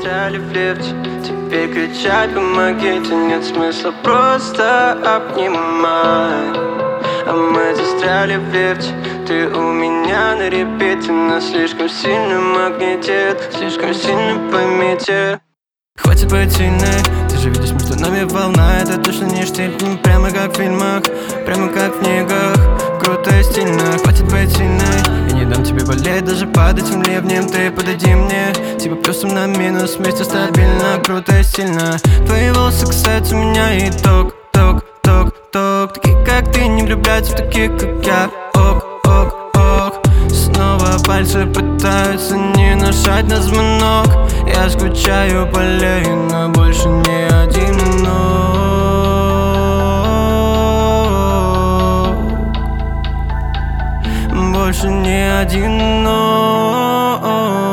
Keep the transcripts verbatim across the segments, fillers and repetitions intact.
застряли в лифте. Теперь кричать помогите, нет смысла, просто обнимай. А мы застряли в лифте, ты у меня на репите. Нас слишком сильно магнитит, слишком сильно поймите. Хватит быть сильной, ты же видишь, между нами волна. Это точно не штиль, прямо как в фильмах, прямо как в книгах. Круто и стильно, хватит быть сильной. Я не дам тебе болеть, даже под этим ливнем. Ты подойди мне, типа плюсом на минус, вместе стабильно, круто и стильно. Твои волосы касаются меня и ток, ток, ток, ток. Такие как ты не влюбляются в таких как я. Ок, ок, ок. Снова пальцы пытаются не нажать на звонок. Я скучаю, болею, но больше не одинок. Больше не одинок.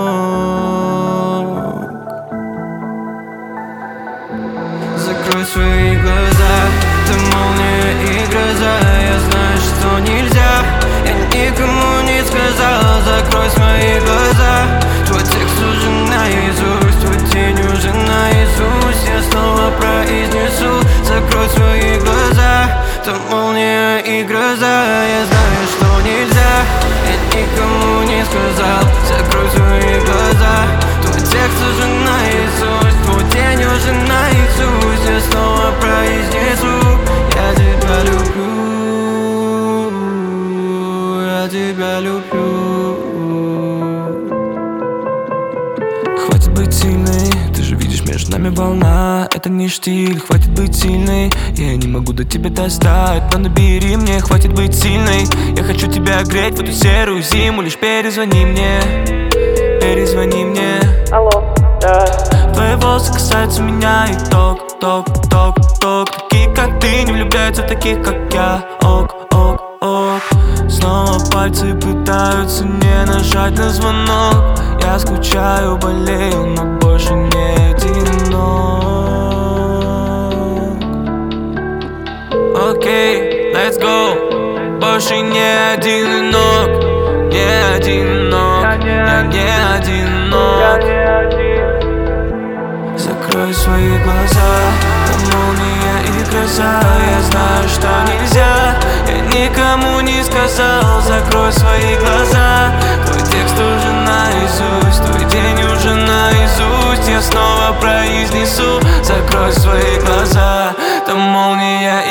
Закрой свои глаза, ты молния и гроза. Я знаю, что нельзя, я никому не сказал. Закрой свои глаза, твой текст уже наизусть, твой день уже наизусть. Я снова произнесу, закрой свои глаза, ты молния и гроза. Я знаю, что нельзя, я никому не сказал. Закрой свои глаза, твой текст уже наизусть, твой день уже наизусть. Я снова произнесу, я тебя люблю, я тебя люблю. Хватит быть сильной, ты же видишь, между нами волна. Это не штиль, хватит быть сильной. Я не могу до тебя достать, но набери мне. Хватит быть сильной, я хочу тебя греть в эту серую зиму. Лишь перезвони мне, перезвони мне. Алло, да. Твои волосы касаются меня и ток, ток, ток, ток. Такие как ты не влюбляются в таких как я. Ок, ок, ок. Снова пальцы пытаются не нажать на звонок. Я скучаю, болею, но больше не одинок. Окей, okay, let's go. Больше не одинок, не одинок, я не одинок. Закрой свои глаза, там молния и гроза. Я знаю, что нельзя, я никому не сказал. Закрой свои глаза, твой текст уже наизусть, твой день уже наизусть. Я снова произнесу, закрой свои глаза, там молния